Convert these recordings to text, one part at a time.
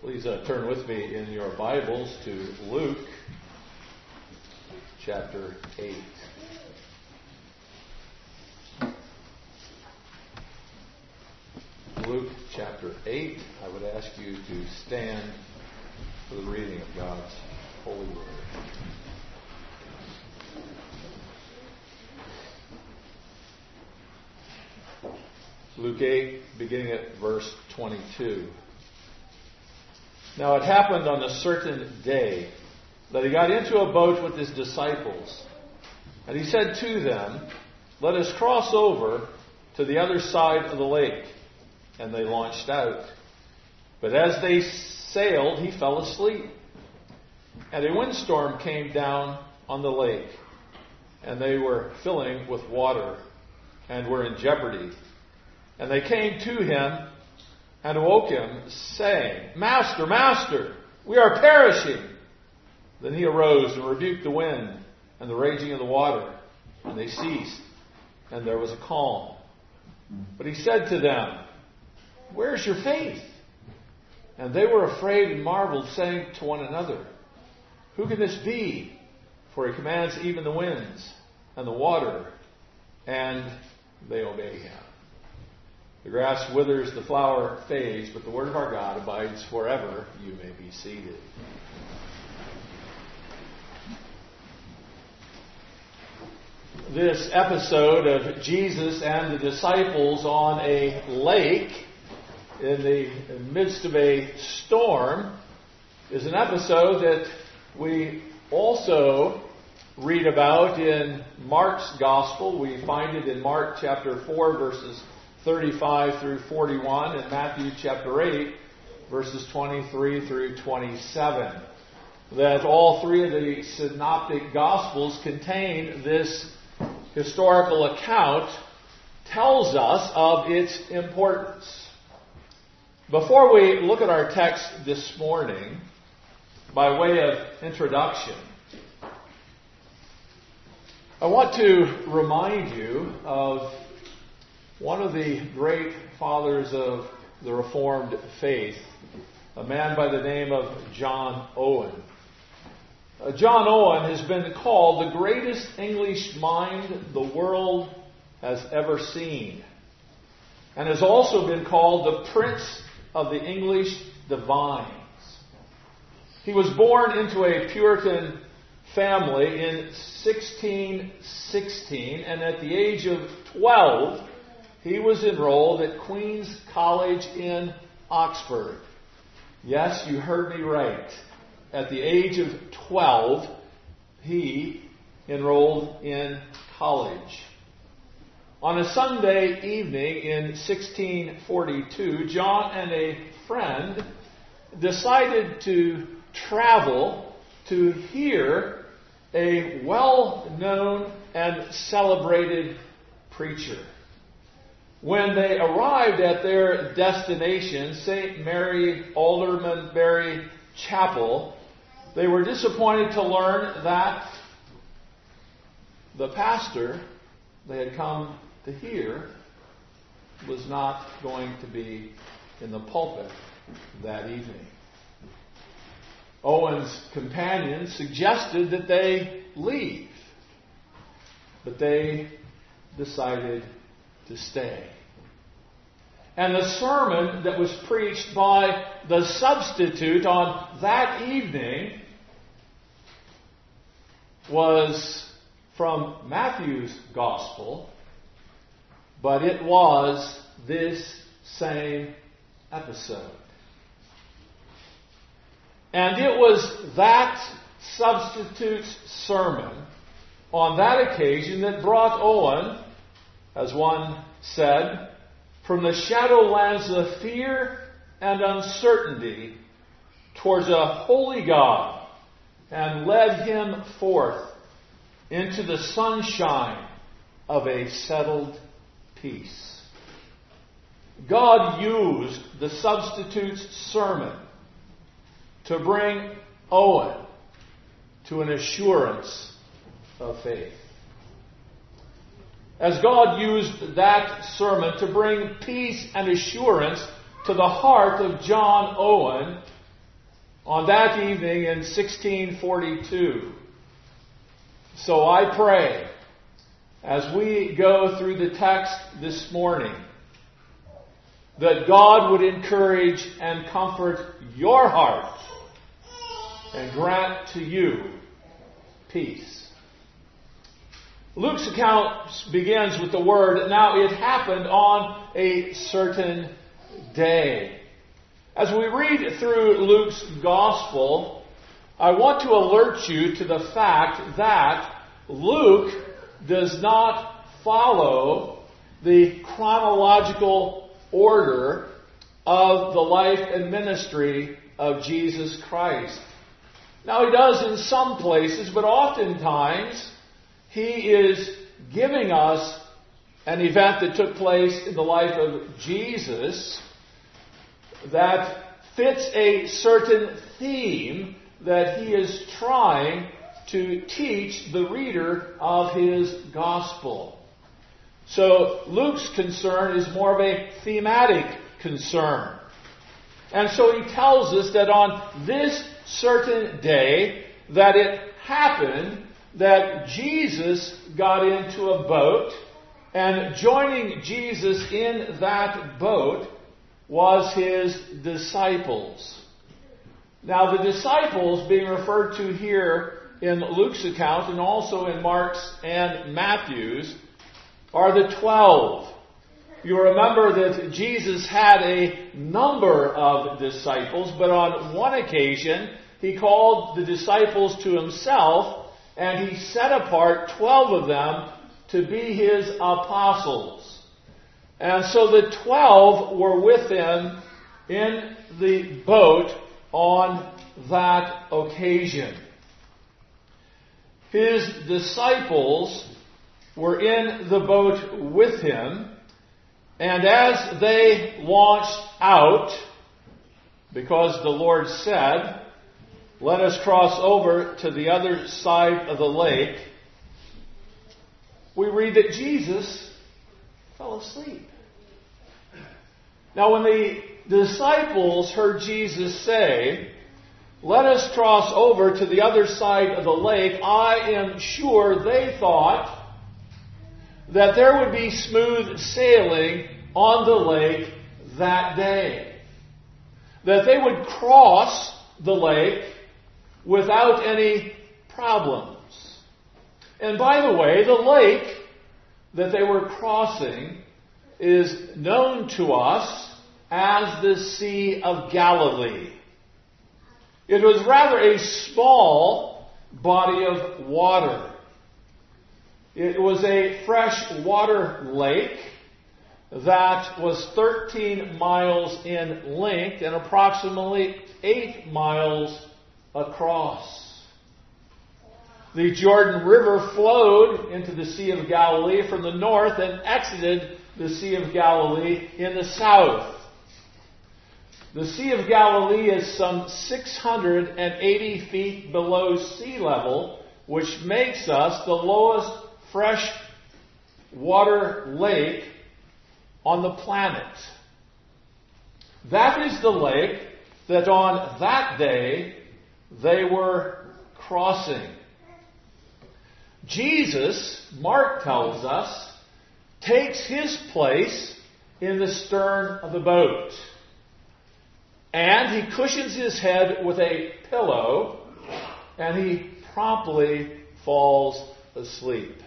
Please turn with me in your Bibles to Luke chapter 8. Luke chapter 8. I would ask you to stand for the reading of God's holy word. Luke 8, beginning at verse 22. Now it happened on a certain day that he got into a boat with his disciples, and he said to them, "Let us cross over to the other side of the lake." And they launched out. But as they sailed, he fell asleep. And a windstorm came down on the lake, and they were filling with water and were in jeopardy. And they came to him and awoke him, saying, "Master, Master, we are perishing." Then he arose and rebuked the wind and the raging of the water, and they ceased, and there was a calm. But he said to them, "Where's your faith?" And they were afraid and marveled, saying to one another, "Who can this be? For he commands even the winds and the water, and they obey him." The grass withers, the flower fades, but the word of our God abides forever. You may be seated. This episode of Jesus and the disciples on a lake in the midst of a storm is an episode that we also read about in Mark's Gospel. We find it in Mark chapter 4, verses 35 through 41, and Matthew chapter 8, verses 23 through 27. That all three of the synoptic Gospels contain this historical account, tells us of its importance. Before we look at our text this morning, by way of introduction, I want to remind you of one of the great fathers of the Reformed faith, a man by the name of John Owen. John Owen has been called the greatest English mind the world has ever seen, and has also been called the Prince of the English Divines. He was born into a Puritan family in 1616, and at the age of 12, he was enrolled at Queen's College in Oxford. Yes, you heard me right. At the age of 12, he enrolled in college. On a Sunday evening in 1642, John and a friend decided to travel to hear a well-known and celebrated preacher. When they arrived at their destination, St. Mary Aldermanbury Chapel, they were disappointed to learn that the pastor they had come to hear was not going to be in the pulpit that evening. Owen's companions suggested that they leave, but they decided to stay. And the sermon that was preached by the substitute on that evening was from Matthew's Gospel, but it was this same episode. And it was that substitute's sermon on that occasion that brought Owen, as one said, from the shadowlands of fear and uncertainty towards a holy God, and led him forth into the sunshine of a settled peace. God used the substitute's sermon to bring Owen to an assurance of faith. As God used that sermon to bring peace and assurance to the heart of John Owen, on that evening in 1642. So I pray, as we go through the text this morning, that God would encourage and comfort your heart and grant to you peace. Luke's account begins with the word, "Now it happened on a certain day." As we read through Luke's Gospel, I want to alert you to the fact that Luke does not follow the chronological order of the life and ministry of Jesus Christ. Now, he does in some places, but oftentimes he is giving us an event that took place in the life of Jesus that fits a certain theme that he is trying to teach the reader of his gospel. So Luke's concern is more of a thematic concern. And so he tells us that on this certain day that it happened that Jesus got into a boat, and joining Jesus in that boat was his disciples. Now, the disciples being referred to here in Luke's account and also in Mark's and Matthew's are the 12. You remember that Jesus had a number of disciples, but on one occasion he called the disciples to himself and he set apart 12 of them to be his apostles. And so the 12 were with him in the boat on that occasion. His disciples were in the boat with him, and as they launched out, because the Lord said, "Let us cross over to the other side of the lake," we read that Jesus fell asleep. Now, when the disciples heard Jesus say, "Let us cross over to the other side of the lake," I am sure they thought that there would be smooth sailing on the lake that day. That they would cross the lake without any problems. And by the way, the lake that they were crossing is known to us as the Sea of Galilee. It was rather a small body of water. It was a freshwater lake that was 13 miles in length and approximately 8 miles across. The Jordan River flowed into the Sea of Galilee from the north and exited the Sea of Galilee in the south. The Sea of Galilee is some 680 feet below sea level, which makes us the lowest fresh water lake on the planet. That is the lake that on that day they were crossing. Jesus, Mark tells us, takes his place in the stern of the boat. And he cushions his head with a pillow, and he promptly falls asleep.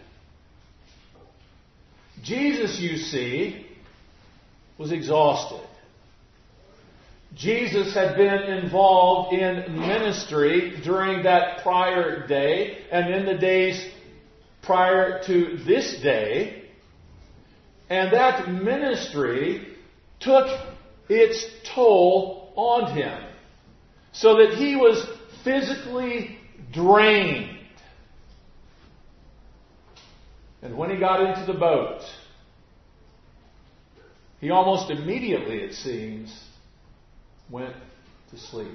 Jesus, you see, was exhausted. Jesus had been involved in ministry during that prior day and in the days prior to this day. And that ministry took its toll on him, so that he was physically drained. And when he got into the boat, he almost immediately, it seems, went to sleep.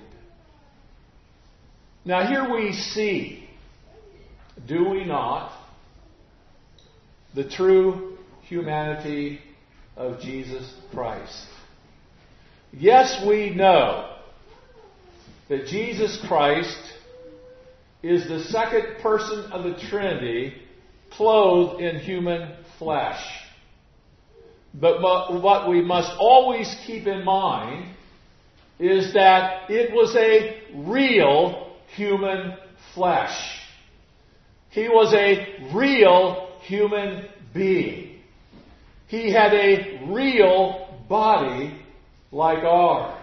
Now here we see, do we not, the true humanity of Jesus Christ. Yes, we know that Jesus Christ is the second person of the Trinity clothed in human flesh. But what we must always keep in mind is that it was a real human flesh. He was a real human being. He had a real body like ours.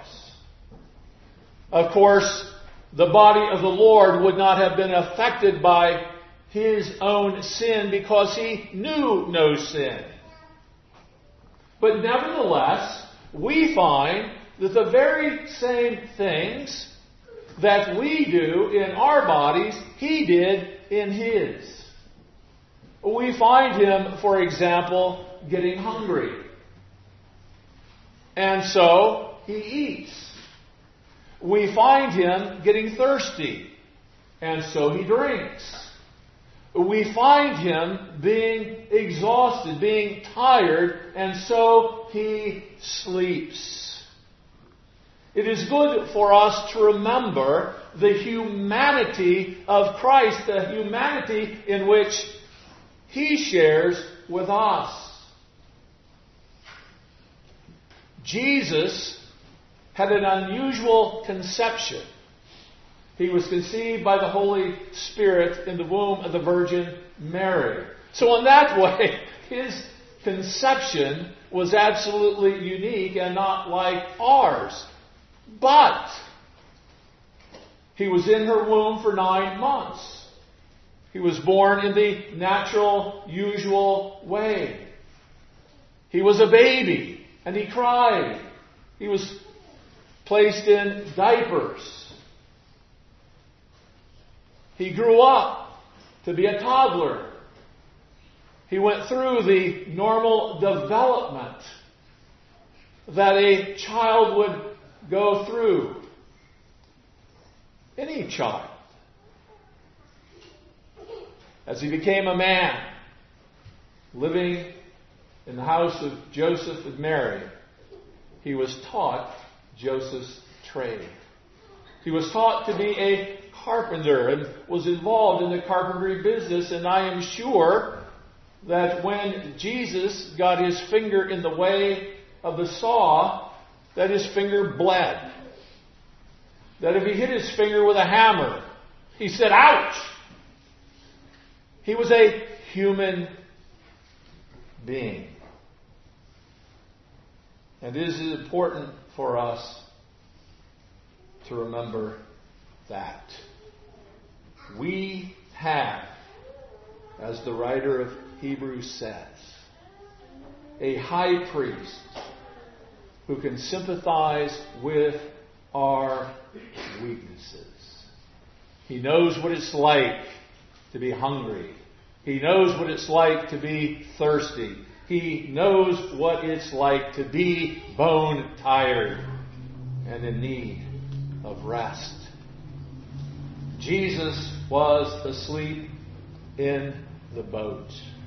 Of course, the body of the Lord would not have been affected by His own sin because He knew no sin. But nevertheless, we find that the very same things that we do in our bodies, He did in His. We find Him, for example, getting hungry. And so He eats. We find Him getting thirsty. And so He drinks. We find Him being exhausted, being tired, and so He sleeps. It is good for us to remember the humanity of Christ, the humanity in which He shares with us. Jesus had an unusual conception. He was conceived by the Holy Spirit in the womb of the Virgin Mary. So in that way, His conception was absolutely unique and not like ours. But He was in her womb for 9 months. He was born in the natural, usual way. He was a baby, and He cried. He was placed in diapers. He grew up to be a toddler. He went through the normal development that a child would go through. Any child. As he became a man, living in the house of Joseph and Mary, he was taught Joseph's trade. He was taught to be a carpenter and was involved in the carpentry business, and I am sure that when Jesus got his finger in the way of the saw, that his finger bled. That if he hit his finger with a hammer, he said, "Ouch!" He was a human being. And it is important for us to remember that. We have, as the writer of Hebrews says, a high priest who can sympathize with our weaknesses. He knows what it's like to be hungry. He knows what it's like to be thirsty. He knows what it's like to be bone tired and in need of rest. Jesus was asleep in the boat.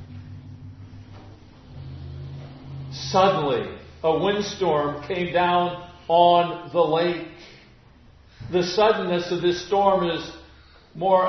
Suddenly, a windstorm came down on the lake. The suddenness of this storm is more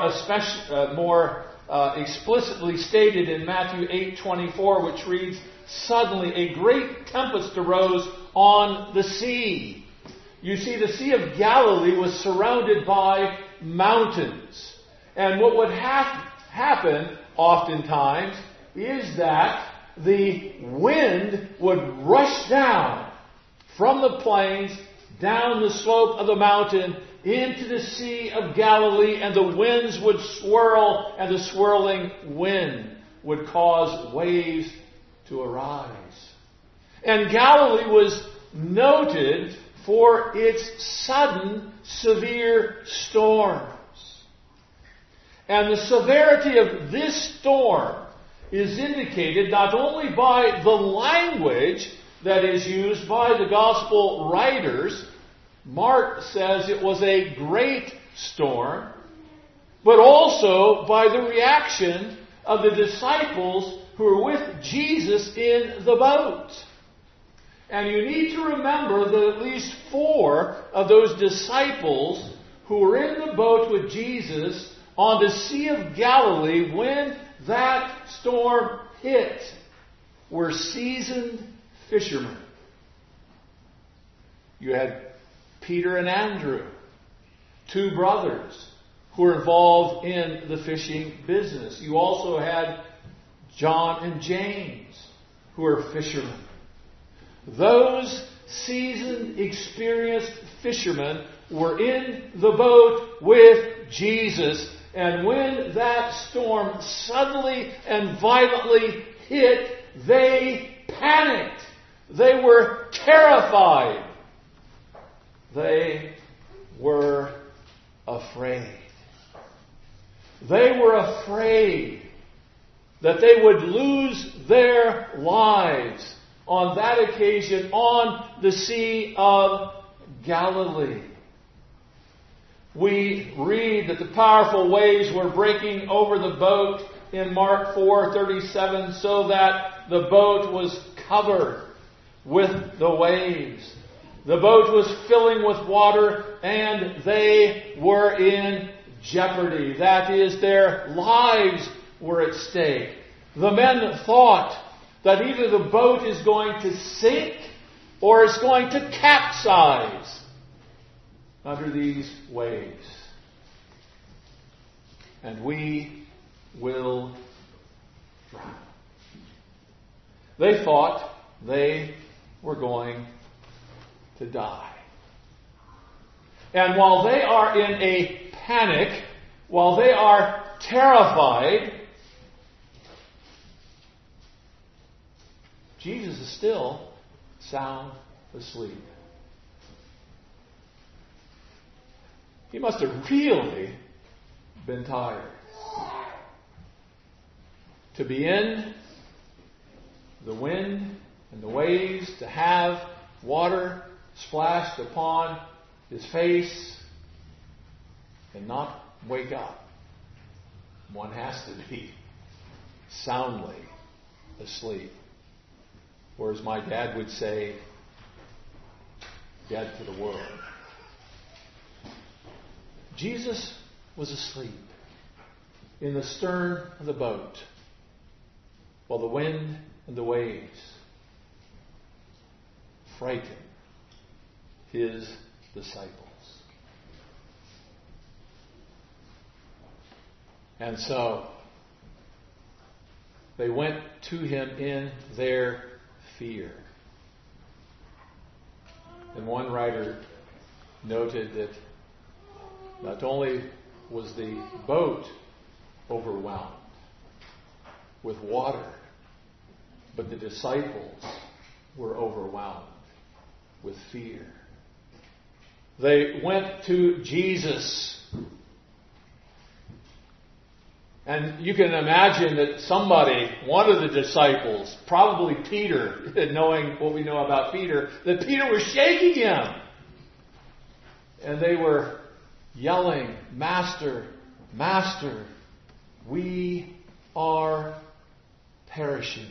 explicitly stated in Matthew 8:24, which reads, "Suddenly a great tempest arose on the sea." You see, the Sea of Galilee was surrounded by mountains. And what would happen oftentimes is that the wind would rush down from the plains, down the slope of the mountain, into the Sea of Galilee, and the winds would swirl, and the swirling wind would cause waves to arise. And Galilee was noted for its sudden, severe storms. And the severity of this storm is indicated not only by the language that is used by the gospel writers. Mark says it was a great storm, but also by the reaction of the disciples who were with Jesus in the boat. And you need to remember that at least 4 of those disciples who were in the boat with Jesus on the Sea of Galilee when that storm hit were seasoned fishermen. You had Peter and Andrew, two brothers who were involved in the fishing business. You also had John and James, who were fishermen. Those seasoned, experienced fishermen were in the boat with Jesus. And when that storm suddenly and violently hit, they panicked. They were terrified. They were afraid. They were afraid that they would lose their lives on that occasion on the Sea of Galilee. We read that the powerful waves were breaking over the boat in Mark 4:37, so that the boat was covered with the waves. The boat was filling with water, and they were in jeopardy. That is, their lives were at stake. The men thought that either the boat is going to sink or it's going to capsize under these waves. And we will drown. They thought they were going to die. And while they are in a panic, while they are terrified, Jesus is still sound asleep. He must have really been tired to be in the wind and the waves, to have water splashed upon his face and not wake up. One has to be soundly asleep. Or as my dad would say, dead to the world. Jesus was asleep in the stern of the boat while the wind and the waves frightened his disciples. And so they went to him in their fear. And one writer noted that not only was the boat overwhelmed with water, but the disciples were overwhelmed with fear. They went to Jesus. And you can imagine that somebody, one of the disciples, probably Peter, knowing what we know about Peter, that Peter was shaking him. And they were yelling, "Master, Master, we are perishing."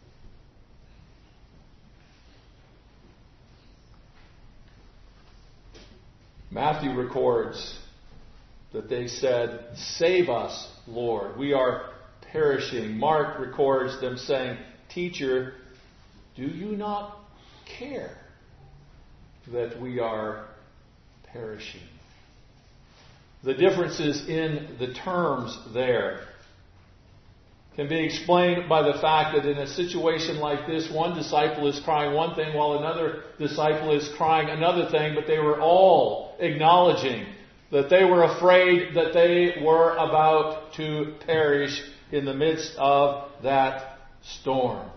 Matthew records that they said, "Save us, Lord, we are perishing." Mark records them saying, "Teacher, do you not care that we are perishing?" The differences in the terms there can be explained by the fact that in a situation like this, one disciple is crying one thing while another disciple is crying another thing, but they were all acknowledging that they were afraid that they were about to perish in the midst of that storm.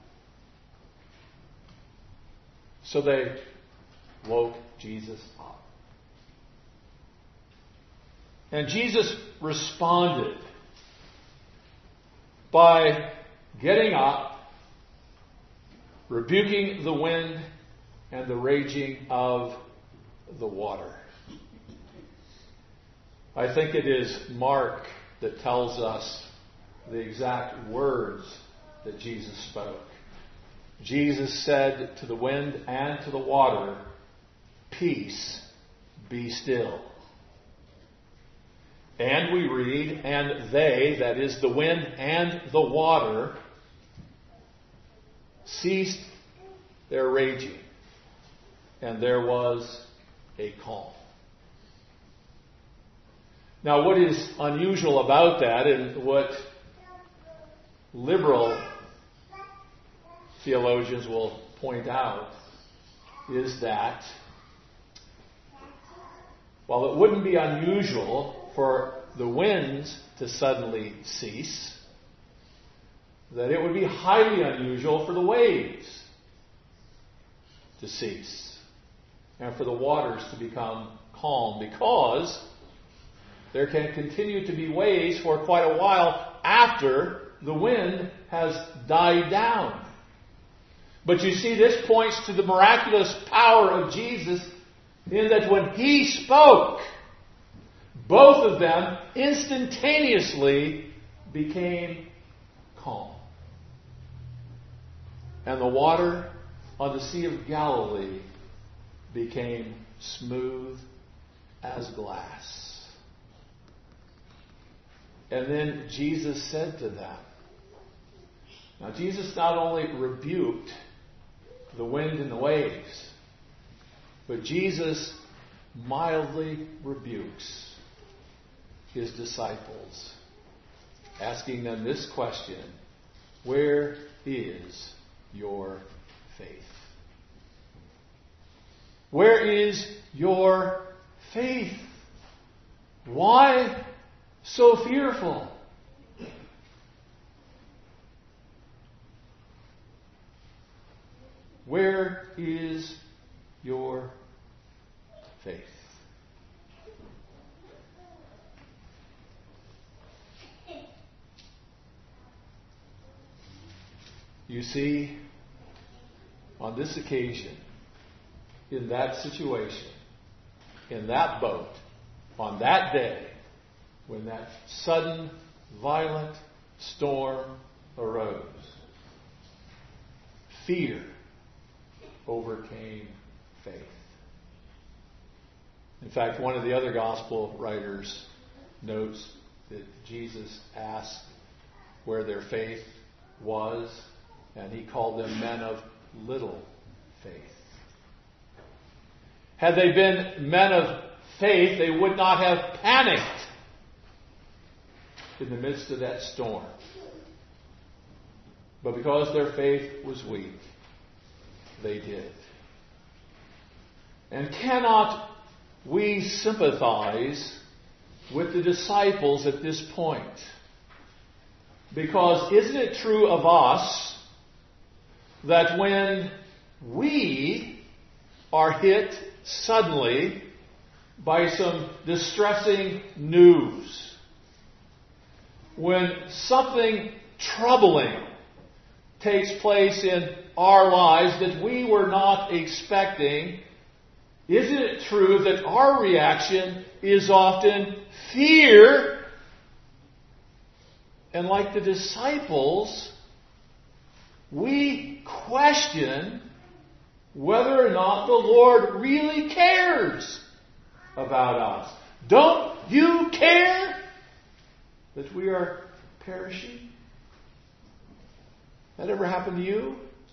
So they woke Jesus up. And Jesus responded by getting up, rebuking the wind and the raging of the water. I think it is Mark that tells us the exact words that Jesus spoke. Jesus said to the wind and to the water, "Peace, be still." And we read, and they, that is the wind and the water, ceased their raging, and there was a calm. Now, what is unusual about that, and what liberal theologians will point out, is that while it wouldn't be unusual for the winds to suddenly cease, that it would be highly unusual for the waves to cease and for the waters to become calm, because there can continue to be waves for quite a while after the wind has died down. But you see, this points to the miraculous power of Jesus, in that when He spoke, both of them instantaneously became calm. And the water on the Sea of Galilee became smooth as glass. And then Jesus said to them, now Jesus not only rebuked the wind and the waves, but Jesus mildly rebukes His disciples, asking them this question: where is your faith? Where is your faith? Why so fearful? Where is your faith? You see, on this occasion, in that situation, in that boat, on that day, when that sudden, violent storm arose, fear overcame faith. In fact, one of the other gospel writers notes that Jesus asked where their faith was, and He called them men of little faith. Had they been men of faith, they would not have panicked in the midst of that storm. But because their faith was weak, they did. And cannot we sympathize with the disciples at this point? Because isn't it true of us that when we are hit suddenly by some distressing news, when something troubling takes place in our lives that we were not expecting, isn't it true that our reaction is often fear? And like the disciples, we question whether or not the Lord really cares about us. Don't you care that we are perishing? That ever happened to you?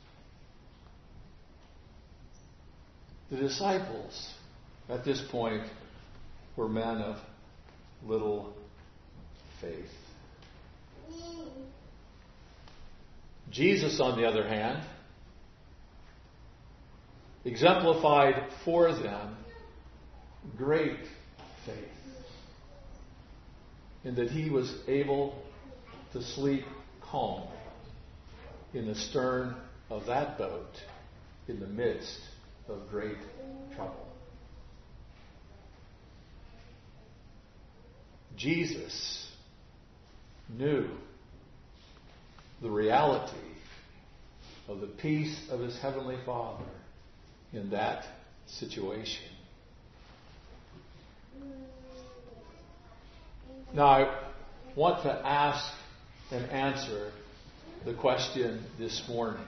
The disciples at this point were men of little faith. Jesus, on the other hand, exemplified for them great faith, in that He was able to sleep calmly in the stern of that boat in the midst of great trouble. Jesus knew the reality of the peace of His Heavenly Father in that situation. Now, I want to ask and answer the question this morning.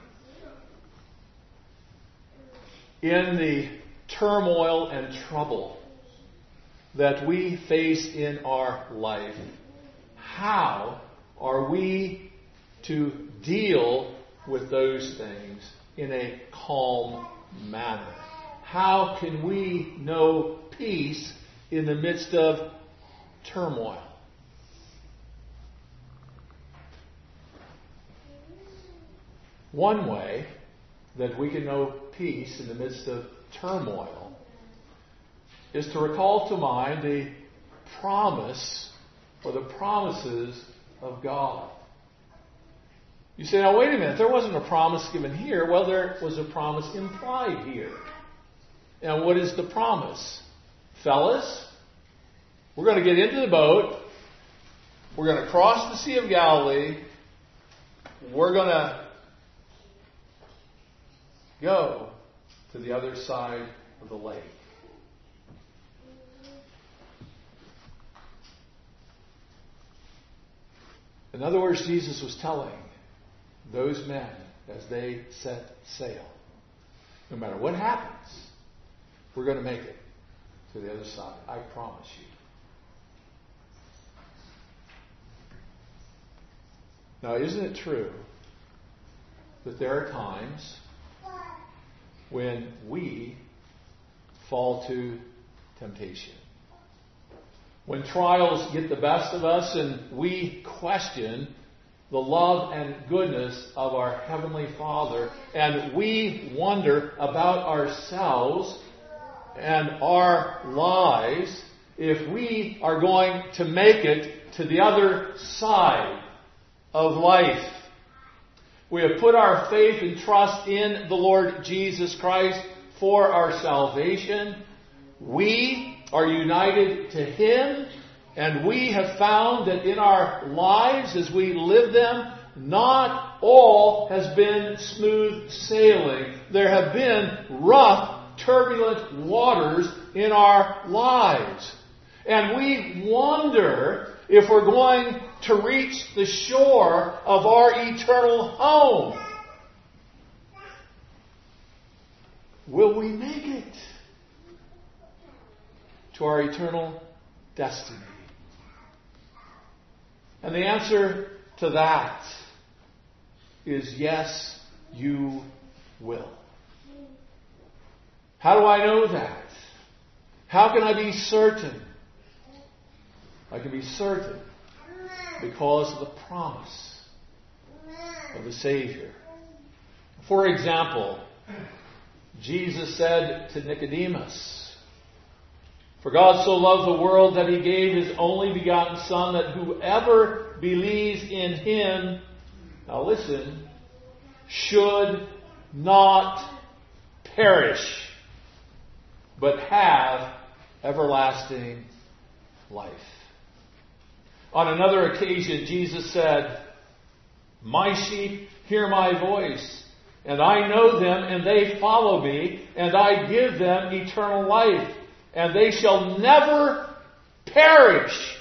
In the turmoil and trouble that we face in our life, how are we to deal with those things in a calm manner? How can we know peace in the midst of turmoil? One way that we can know peace in the midst of turmoil is to recall to mind the promise or the promises of God. You say, now wait a minute, there wasn't a promise given here. Well, there was a promise implied here. And what is the promise? Fellas, we're going to get into the boat. We're going to cross the Sea of Galilee. We're going to go to the other side of the lake. In other words, Jesus was telling those men as they set sail, no matter what happens, we're going to make it to the other side. I promise you. Now, isn't it true that there are times when we fall to temptation? When trials get the best of us and we question the love and goodness of our Heavenly Father, and we wonder about ourselves and our lives, if we are going to make it to the other side of life. We have put our faith and trust in the Lord Jesus Christ for our salvation. We are united to Him, and we have found that in our lives as we live them, not all has been smooth sailing. There have been rough, turbulent waters in our lives. And we wonder if we're going to reach the shore of our eternal home. Will we make it to our eternal destiny? And the answer to that is yes, you will. How do I know that? How can I be certain? I can be certain because of the promise of the Savior. For example, Jesus said to Nicodemus, "For God so loved the world that He gave His only begotten Son, that whoever believes in Him," now listen, "should not perish, but have everlasting life." On another occasion, Jesus said, "My sheep hear my voice, and I know them, and they follow me, and I give them eternal life, and they shall never perish.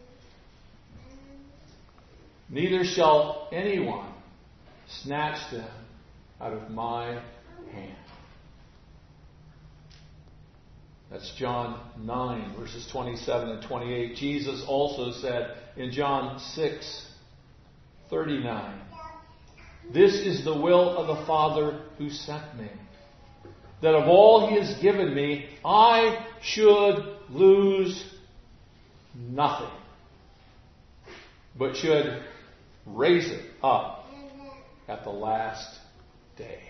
Neither shall anyone snatch them out of my hand." That's John 9, verses 27 and 28. Jesus also said in John 6:39, "This is the will of the Father who sent me, that of all He has given me, I should lose nothing, but should raise it up at the last day."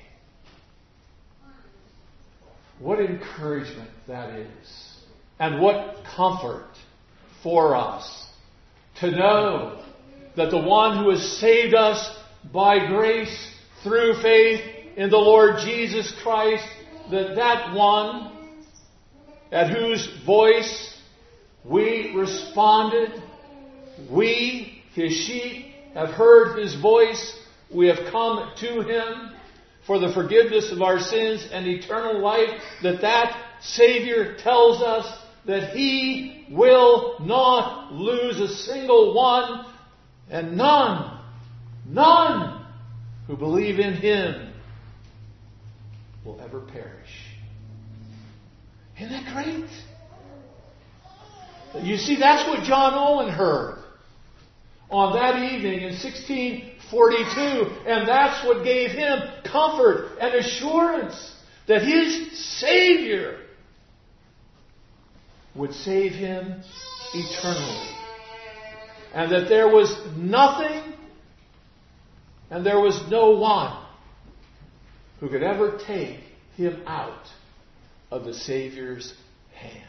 What encouragement that is. And what comfort for us to know that the one who has saved us by grace through faith in the Lord Jesus Christ, that one at whose voice we responded, we, His sheep, have heard His voice, we have come to Him for the forgiveness of our sins and eternal life, that Savior tells us that He will not lose a single one, and none who believe in Him will ever perish. Isn't that great? You see, that's what John Owen heard on that evening in 1642. And that's what gave him comfort and assurance that his Savior would save him eternally. And that there was nothing and there was no one who could ever take him out of the Savior's hand.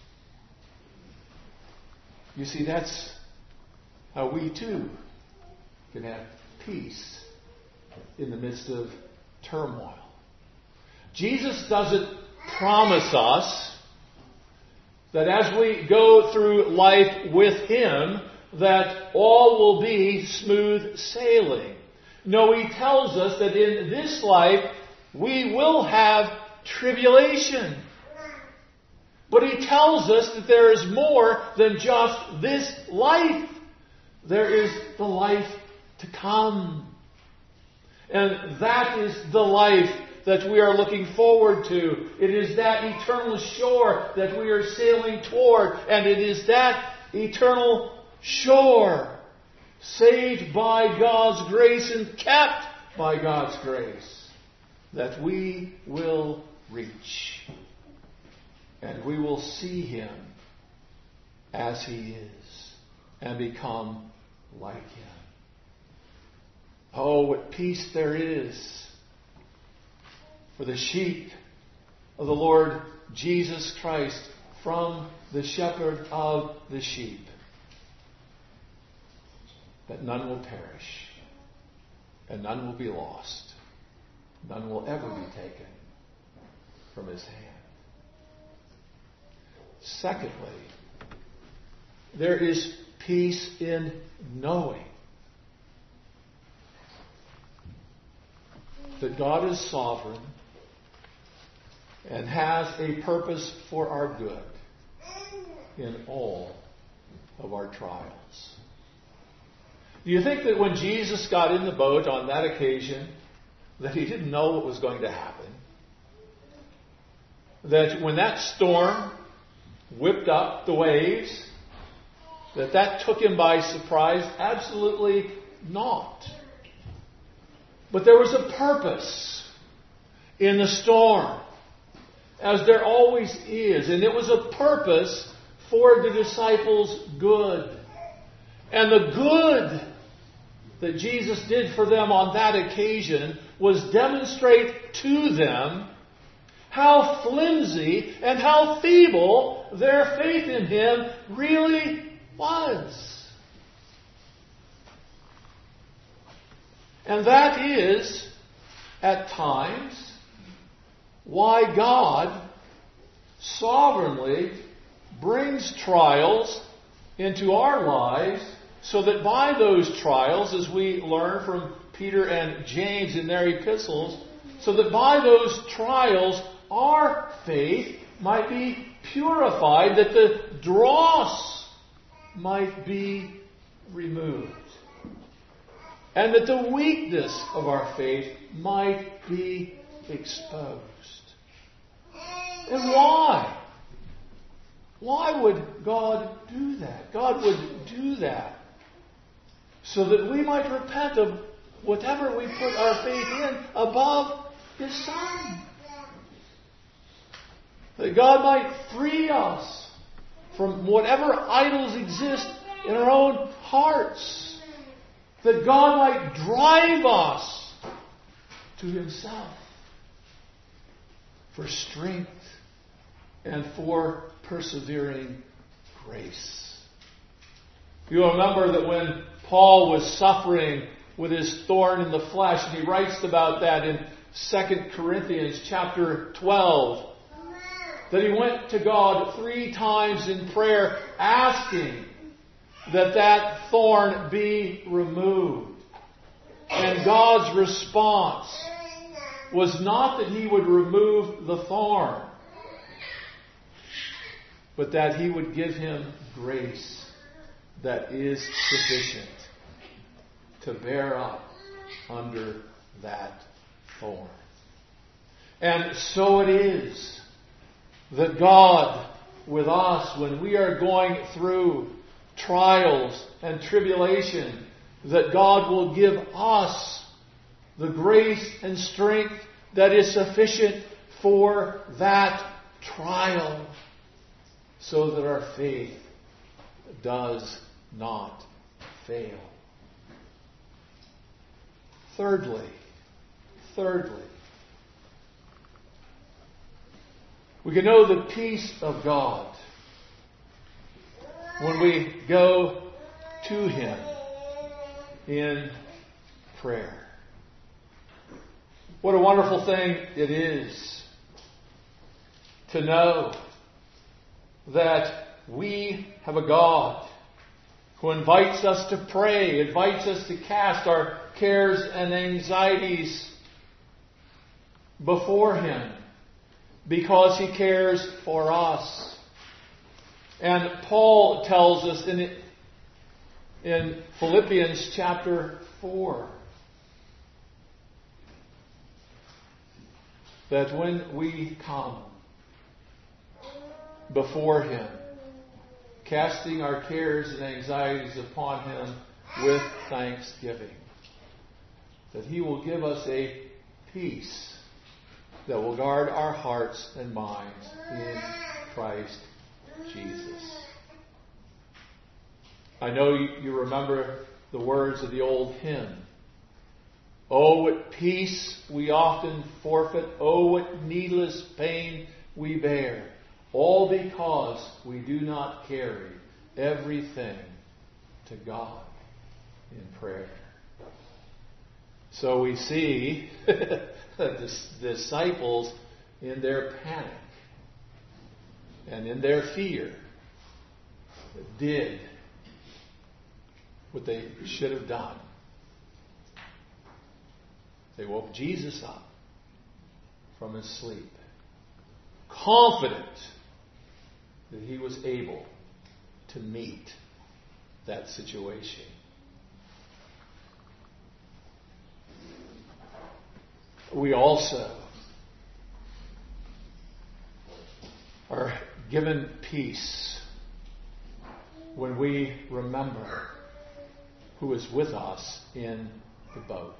You see, that's how we too can have peace in the midst of turmoil. Jesus doesn't promise us that as we go through life with Him, that all will be smooth sailing. No, He tells us that in this life we will have tribulation. But He tells us that there is more than just this life. There is the life to come. And that is the life that we are looking forward to. It is that eternal shore that we are sailing toward. And it is that eternal shore, saved by God's grace and kept by God's grace, that we will reach. And we will see Him as He is and become like Him. Oh, what peace there is for the sheep of the Lord Jesus Christ from the shepherd of the sheep, that none will perish and none will be lost. None will ever be taken from His hand. Secondly, there is peace in knowing that God is sovereign and has a purpose for our good in all of our trials. Do you think that when Jesus got in the boat on that occasion, that He didn't know what was going to happen? That when that storm whipped up the waves, that took Him by surprise? Absolutely not. But there was a purpose in the storm, as there always is. And it was a purpose for the disciples' good. And the good that Jesus did for them on that occasion was demonstrate to them how flimsy and how feeble their faith in Him really was. And that is, at times, why God sovereignly brings trials into our lives, so that by those trials, as we learn from Peter and James in their epistles, so that by those trials our faith might be purified, that the dross might be removed, and that the weakness of our faith might be exposed. And why? Why would God do that? God would do that so that we might repent of whatever we put our faith in above His Son. That God might free us from whatever idols exist in our own hearts. That God might drive us to Himself for strength and for persevering grace. You'll remember that when Paul was suffering with his thorn in the flesh, and he writes about that in 2 Corinthians chapter 12, that he went to God 3 times in prayer asking that thorn be removed. And God's response was not that He would remove the thorn, but that He would give him grace that is sufficient to bear up under that thorn. And so it is that God with us when we are going through trials and tribulation, that God will give us the grace and strength that is sufficient for that trial, so that our faith does not fail. Thirdly, we can know the peace of God when we go to Him in prayer. What a wonderful thing it is to know that we have a God who invites us to pray, invites us to cast our cares and anxieties before Him, because He cares for us. And Paul tells us in Philippians chapter 4 that when we come before Him, casting our cares and anxieties upon Him with thanksgiving, that He will give us a peace that will guard our hearts and minds in Christ Jesus. I know you remember the words of the old hymn. Oh, what peace we often forfeit. Oh, what needless pain we bear. All because we do not carry everything to God in prayer. So we see that the disciples, in their panic and in their fear, did what they should have done. They woke Jesus up from his sleep, confident that He was able to meet that situation. We also are given peace when we remember who is with us in the boat.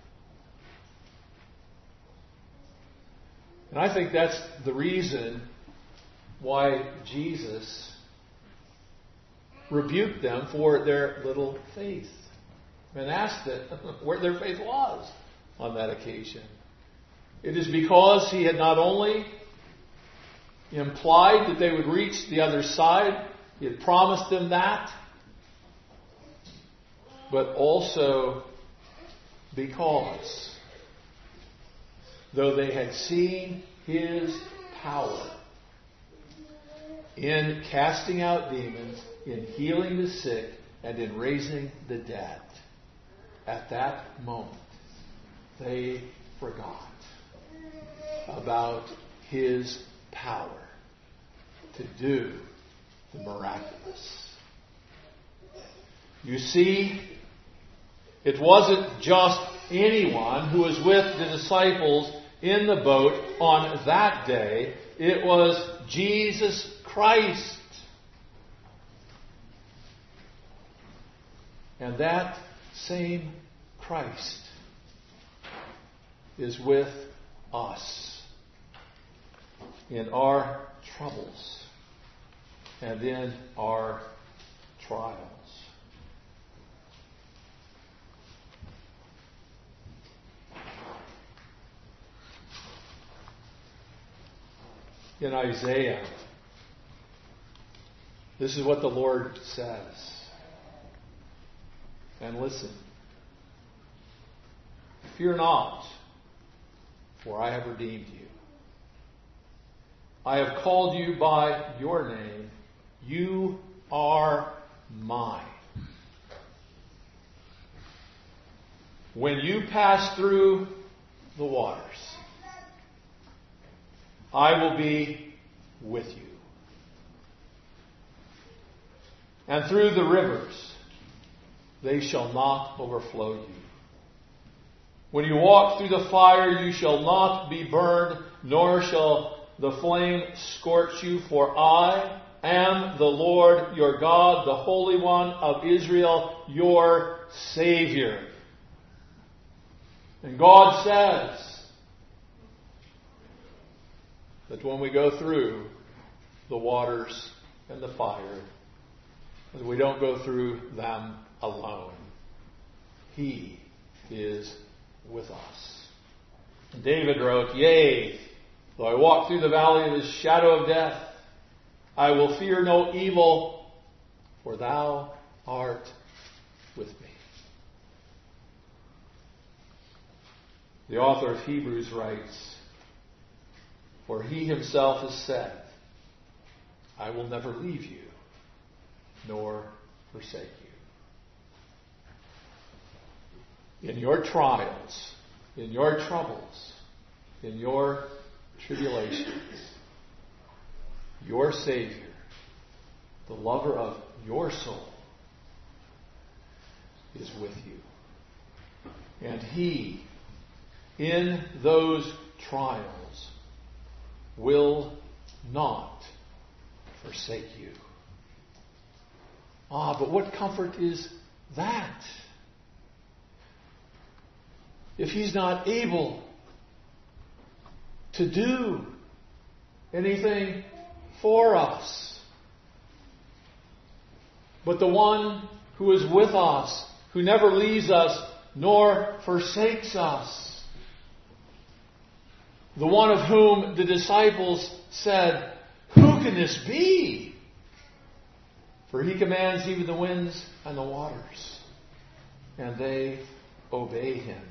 And I think that's the reason why Jesus rebuked them for their little faith and asked them where their faith was on that occasion. It is because He had not only implied that they would reach the other side, He had promised them that, but also because, though they had seen His power in casting out demons, in healing the sick, and in raising the dead, at that moment they forgot about His power to do the miraculous. You see, it wasn't just anyone who was with the disciples in the boat on that day. It was Jesus Christ. And that same Christ is with us in our troubles and in our trials. In Isaiah, this is what the Lord says. And listen. Fear not, for I have redeemed you. I have called you by your name. You are mine. When you pass through the waters, I will be with you. And through the rivers, they shall not overflow you. When you walk through the fire, you shall not be burned, nor shall the flame scorch you, for I am the Lord your God, the Holy One of Israel, your Savior. And God says that when we go through the waters and the fire, that we don't go through them alone. He is with us. And David wrote, Yea, though I walk through the valley of the shadow of death, I will fear no evil, for thou art with me. The author of Hebrews writes, For he himself has said, I will never leave you, nor forsake you. In your trials, in your troubles, in your tribulations, your Savior, the lover of your soul, is with you. And He, in those trials, will not forsake you. But what comfort is that? If He's not able to do anything for us, but the one who is with us, who never leaves us nor forsakes us, the one of whom the disciples said, Who can this be? For He commands even the winds and the waters, and they obey Him.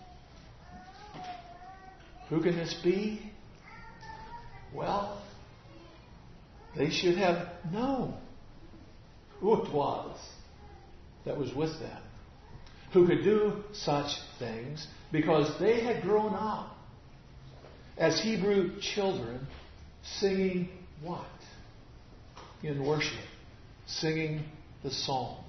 Who can this be? Well, they should have known who it was that was with them, who could do such things, because they had grown up as Hebrew children singing what? In worship. Singing the Psalms.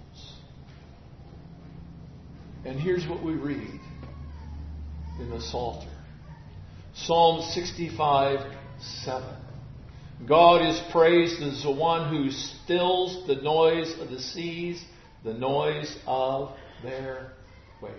And here's what we read in the Psalter. Psalm 65:7. God is praised as the one who stills the noise of the seas, the noise of their waves.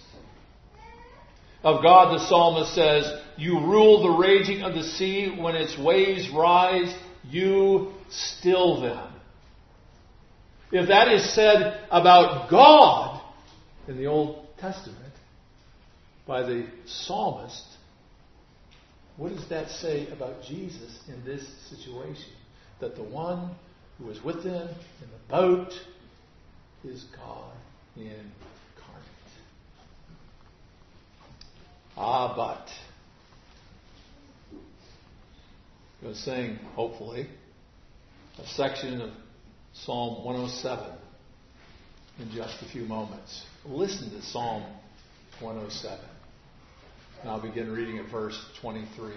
Of God, the psalmist says, You rule the raging of the sea. When its waves rise, you still them. If that is said about God in the Old Testament by the psalmist, what does that say about Jesus in this situation? That the one who was with them in the boat is God incarnate. But I'm going to sing, hopefully, a section of Psalm 107 in just a few moments. Listen to Psalm 107. And I'll begin reading at verse 23.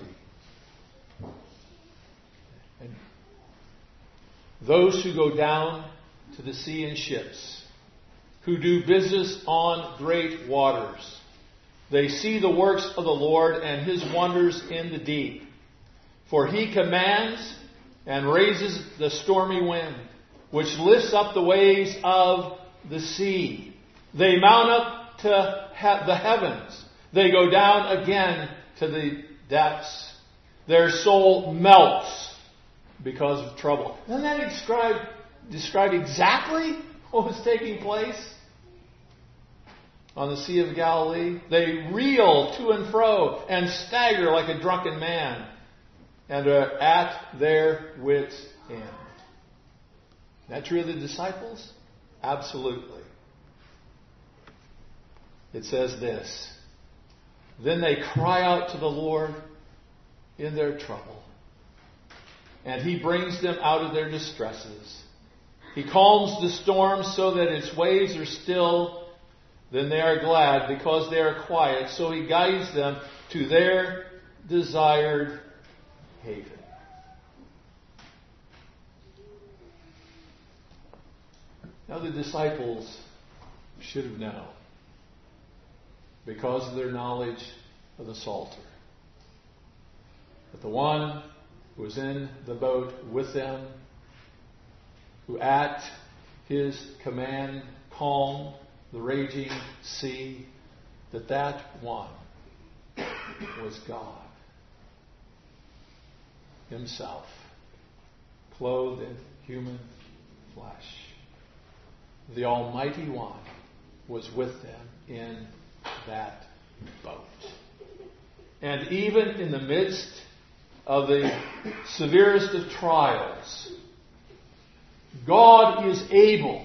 And those who go down to the sea in ships, who do business on great waters, they see the works of the Lord and His wonders in the deep. For He commands and raises the stormy wind, which lifts up the waves of the sea. They mount up to the heavens. They go down again to the depths. Their soul melts because of trouble. Doesn't that describe exactly what was taking place on the Sea of Galilee? They reel to and fro and stagger like a drunken man and are at their wits' end. Is that true of the disciples? Absolutely. It says this, Then they cry out to the Lord in their trouble, and He brings them out of their distresses. He calms the storm so that its waves are still. Then they are glad because they are quiet. So He guides them to their desired haven. Now the disciples should have known, because of their knowledge of the Psalter, that the one who was in the boat with them, who at his command calmed the raging sea, that one was God Himself, clothed in human flesh. The Almighty One was with them in that boat. And even in the midst of the severest of trials, God is able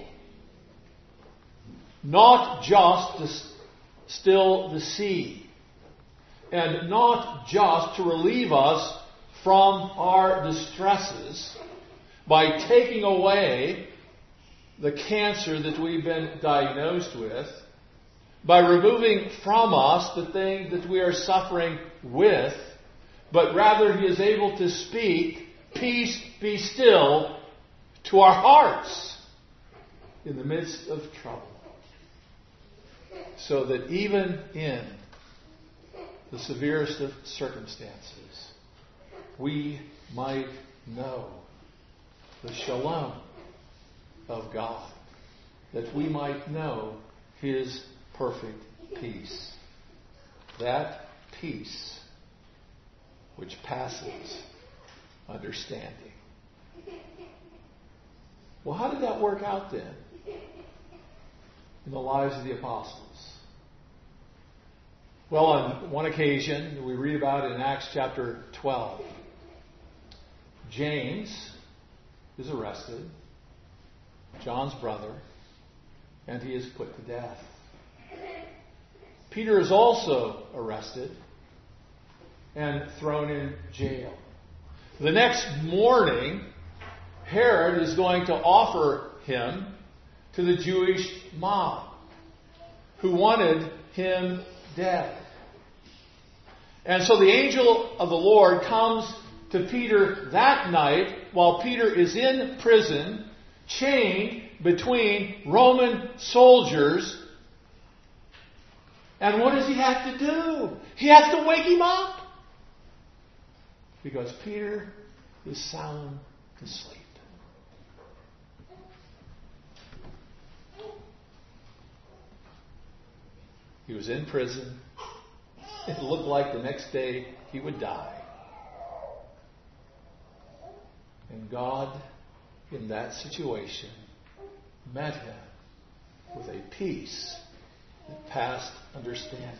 not just to still the sea, and not just to relieve us from our distresses by taking away the cancer that we've been diagnosed with, by removing from us the thing that we are suffering with, but rather He is able to speak, "Peace, be still," to our hearts in the midst of trouble. So that even in the severest of circumstances, we might know the shalom of God, that we might know His perfect peace. That peace which passes understanding. Well, how did that work out then in the lives of the apostles? Well, on one occasion, we read about it in Acts chapter 12. James is arrested, John's brother, and he is put to death. Peter is also arrested and thrown in jail. The next morning, Herod is going to offer him to the Jewish mob who wanted him dead. And so the angel of the Lord comes to Peter that night while Peter is in prison, chained between Roman soldiers. And what does he have to do? He has to wake him up. Because Peter is sound asleep. He was in prison. It looked like the next day he would die. And God, in that situation, met him with a peace that passed understanding,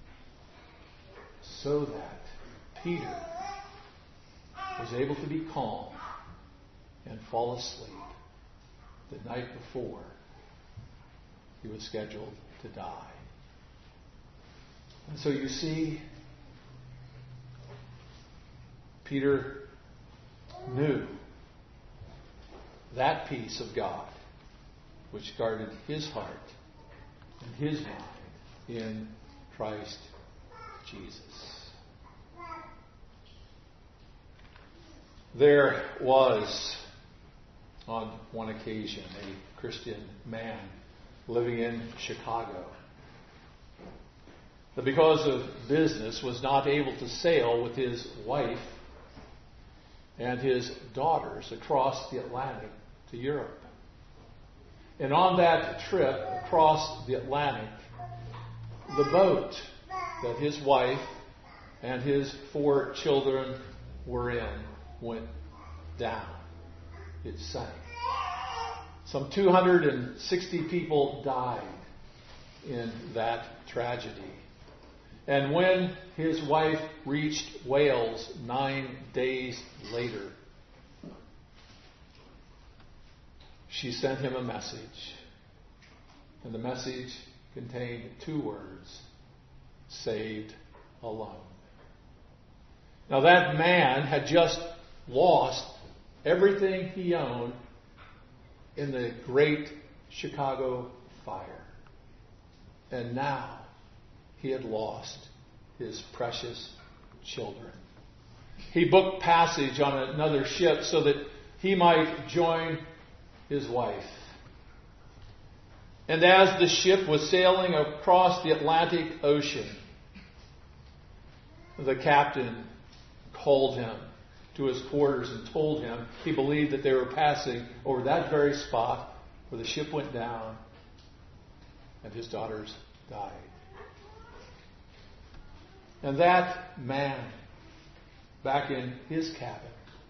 so that Peter was able to be calm and fall asleep the night before he was scheduled to die. And so you see, Peter knew that peace of God which guarded his heart and his mind in Christ Jesus. There was, on one occasion, a Christian man living in Chicago that because of business was not able to sail with his wife and his daughters across the Atlantic to Europe. And on that trip across the Atlantic, the boat that his wife and his 4 children were in went down. It sank. Some 260 people died in that tragedy. And when his wife reached Wales 9 days later, she sent him a message. And the message contained 2 words: saved alone. Now that man had just lost everything he owned in the great Chicago fire. And now he had lost his precious children. He booked passage on another ship so that he might join his wife. And as the ship was sailing across the Atlantic Ocean, the captain called him to his quarters and told him he believed that they were passing over that very spot where the ship went down and his daughters died. And that man, back in his cabin,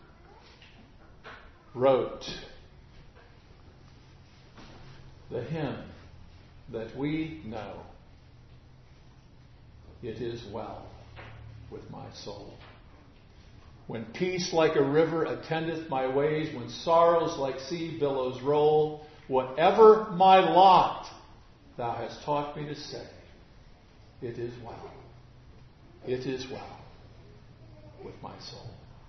wrote the hymn that we know, "It is well with my soul. When peace like a river attendeth my ways, when sorrows like sea billows roll, whatever my lot, thou hast taught me to say, it is well. It is well with my soul."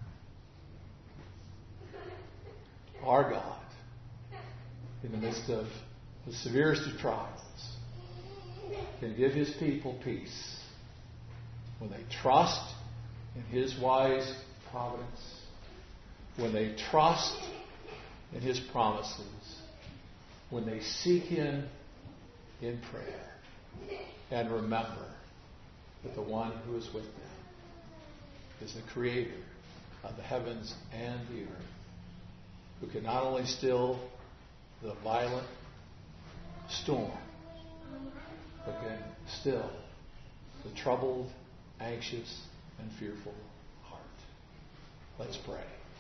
Our God, in the midst of the severest of trials, can give his people peace when they trust in his wise providence, when they trust in his promises, when they seek him in prayer, and remember that the one who is with them is the creator of the heavens and the earth, who can not only still the violent storm, but can still the troubled, anxious, and fearful heart. Let's pray.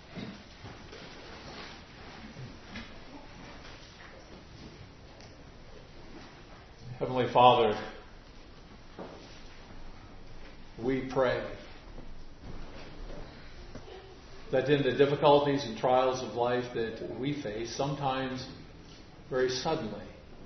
Heavenly Father, we pray that in the difficulties and trials of life that we face, sometimes very suddenly,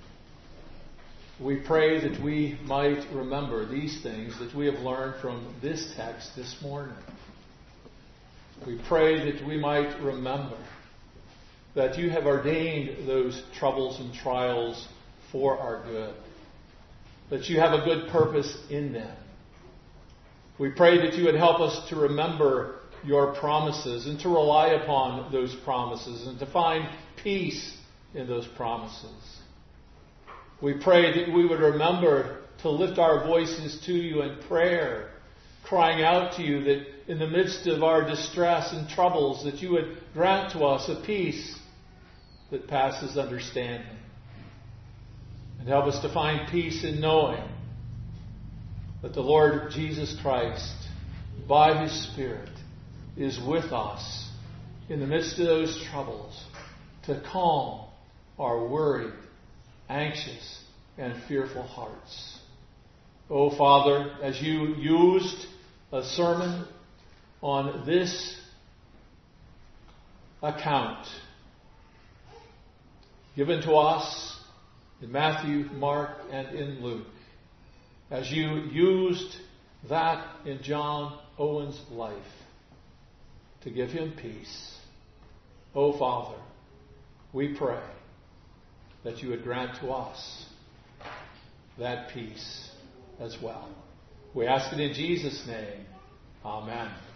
we pray that we might remember these things that we have learned from this text this morning. We pray that we might remember that you have ordained those troubles and trials for our good, that you have a good purpose in them. We pray that you would help us to remember your promises and to rely upon those promises and to find peace in those promises. We pray that we would remember to lift our voices to you in prayer, crying out to you that in the midst of our distress and troubles that you would grant to us a peace that passes understanding. And help us to find peace in knowing that the Lord Jesus Christ, by his Spirit, is with us in the midst of those troubles to calm our worried, anxious, and fearful hearts. Oh, Father, as you used a sermon on this account given to us in Matthew, Mark, and in Luke, as you used that in John Owen's life to give him peace, oh, Father, we pray that you would grant to us that peace as well. We ask it in Jesus' name. Amen.